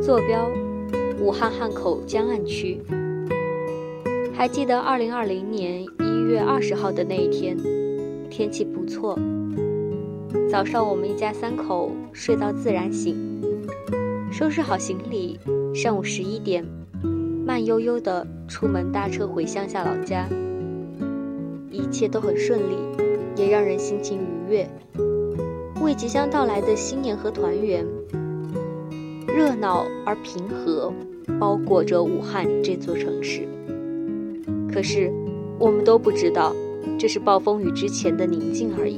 坐标：武汉汉口江岸区。还记得2020年1月20号的那一天，天气不错。早上我们一家3口睡到自然醒，收拾好行李，上午11点，慢悠悠地出门搭车回乡下老家。一切都很顺利，也让人心情愉悦，为即将到来的新年和团圆，热闹而平和包裹着武汉这座城市。可是我们都不知道，这是暴风雨之前的宁静而已。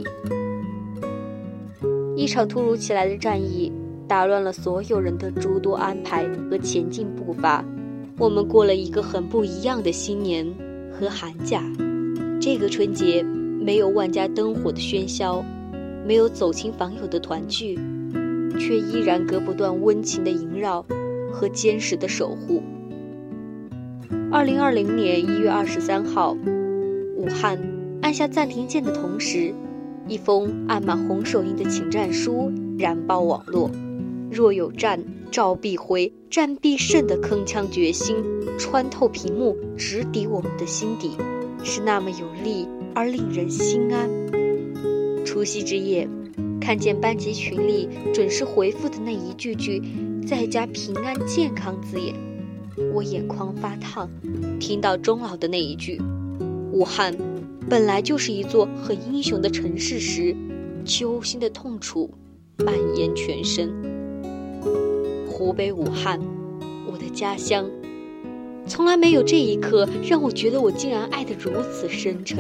一场突如其来的战役打乱了所有人的诸多安排和前进步伐。我们过了一个很不一样的新年和寒假。这个春节没有万家灯火的喧嚣，没有走亲访友的团聚，却依然隔不断温情的萦绕和坚实的守护。2020年1月23号，武汉按下暂停键的同时，一封按满红手印的请战书燃爆网络。若有战，召必回，战必胜的铿锵决心穿透屏幕，直抵我们的心底，是那么有力而令人心安。除夕之夜，看见班级群里准时回复的那一句句在家平安健康字眼，我眼眶发烫。听到钟老的那一句武汉本来就是一座很英雄的城市时，揪心的痛楚蔓延全身。湖北武汉，我的家乡，从来没有这一刻让我觉得我竟然爱得如此深沉。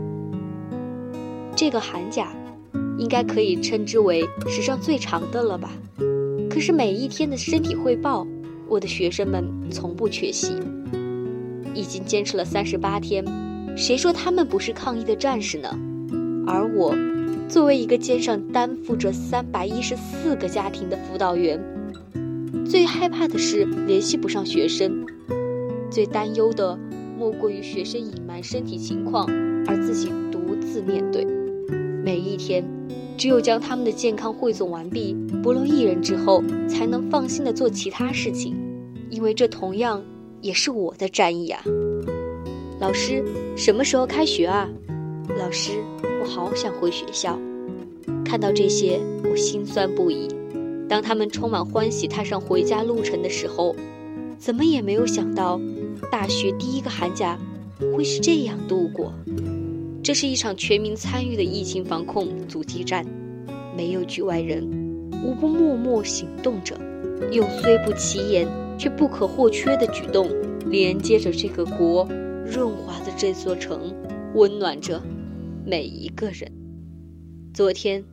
这个寒假应该可以称之为史上最长的了吧？可是每一天的身体汇报，我的学生们从不缺席。已经坚持了38天，谁说他们不是抗疫的战士呢？而我作为一个肩上担负着314个家庭的辅导员，最害怕的是联系不上学生，最担忧的莫过于学生隐瞒身体情况而自己独自面对。每一天只有将他们的健康汇总完毕，不漏一人之后，才能放心地做其他事情，因为这同样也是我的战役啊。老师，什么时候开学啊？老师，我好想回学校。看到这些，我心酸不已。当他们充满欢喜踏上回家路程的时候，怎么也没有想到大学第一个寒假会是这样度过。这是一场全民参与的疫情防控阻击战，没有局外人，无不默默行动着，用虽不起眼却不可或缺的举动连接着这个国，润滑着这座城，温暖着每一个人。昨天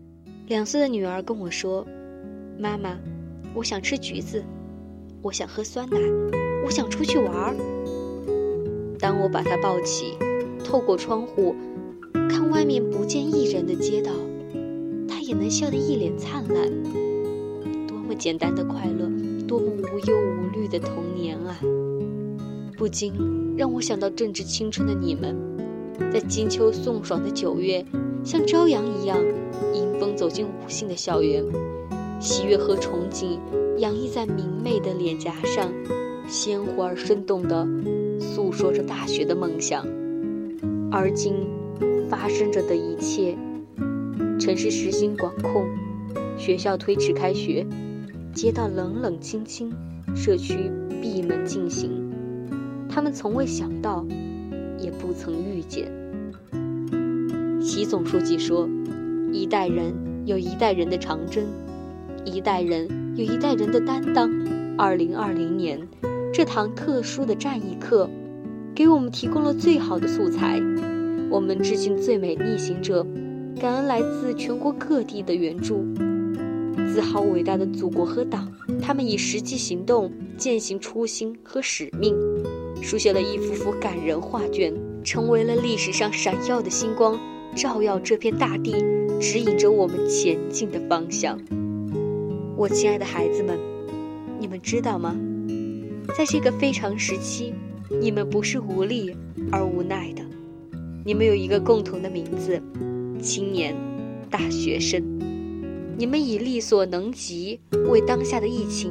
2岁的女儿跟我说，妈妈，我想吃橘子，我想喝酸奶，我想出去玩。当我把她抱起，透过窗户看外面不见一人的街道，她也能笑得一脸灿烂。多么简单的快乐，多么无忧无虑的童年啊！不禁让我想到正值青春的你们，在金秋送爽的9月，像朝阳一样迎风走进武信的校园，喜悦和憧憬洋溢在明媚的脸颊上，鲜活而生动地诉说着大学的梦想。而今发生着的一切，城市实行管控，学校推迟开学，街道冷冷清清，社区闭门进行，他们从未想到，也不曾预见。习总书记说，一代人有一代人的长征，一代人有一代人的担当。2020年这堂特殊的战役课给我们提供了最好的素材，我们致敬最美逆行者，感恩来自全国各地的援助，自豪伟大的祖国和党，他们以实际行动践行初心和使命，书写了一幅幅感人画卷，成为了历史上闪耀的星光，照耀这片大地，指引着我们前进的方向。我亲爱的孩子们，你们知道吗？在这个非常时期，你们不是无力而无奈的，你们有一个共同的名字，青年大学生。你们以力所能及为当下的疫情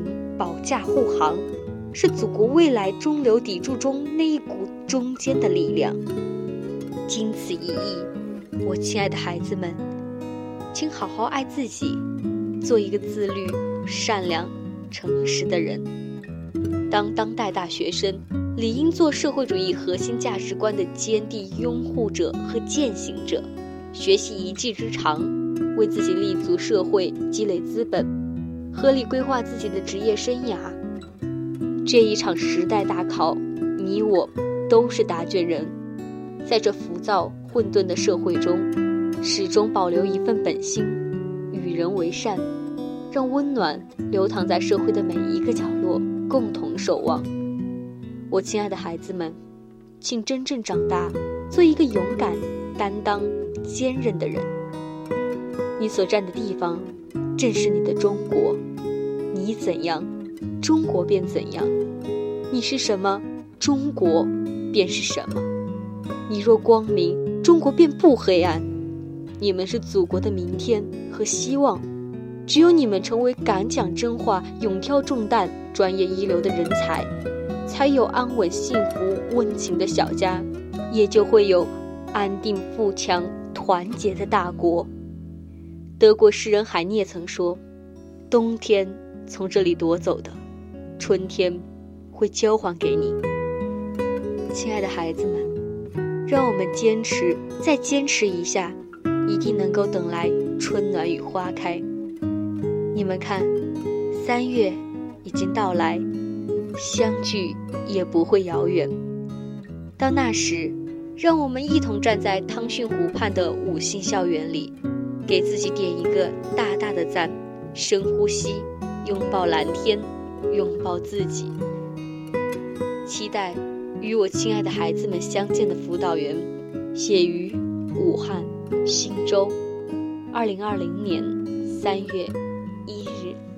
保驾护航，是祖国未来中流砥柱中那一股中坚的力量。经此一役，我亲爱的孩子们，请好好爱自己，做一个自律、善良、诚实的人。当代大学生，理应做社会主义核心价值观的坚定拥护者和践行者，学习一技之长，为自己立足社会积累资本，合理规划自己的职业生涯。这一场时代大考，你我都是答卷人，在这浮躁混沌的社会中，始终保留一份本心，与人为善，让温暖流淌在社会的每一个角落，共同守望。我亲爱的孩子们，请真正长大，做一个勇敢、担当、坚韧的人。你所站的地方，正是你的中国。你怎样，中国便怎样；你是什么，中国便是什么。你若光明，中国便不黑暗。你们是祖国的明天和希望，只有你们成为敢讲真话、勇挑重担、专业一流的人才，才有安稳幸福温情的小家，也就会有安定富强团结的大国。德国诗人海涅曾说，冬天从这里夺走的，春天会交还给你。亲爱的孩子们，让我们坚持，再坚持一下，一定能够等来春暖与花开。你们看，3月已经到来，相聚也不会遥远。到那时，让我们一同站在汤逊湖畔的5星校园里，给自己点一个大大的赞，深呼吸，拥抱蓝天，拥抱自己。期待与我亲爱的孩子们相见的辅导员，写于武汉新州，2020年3月1日。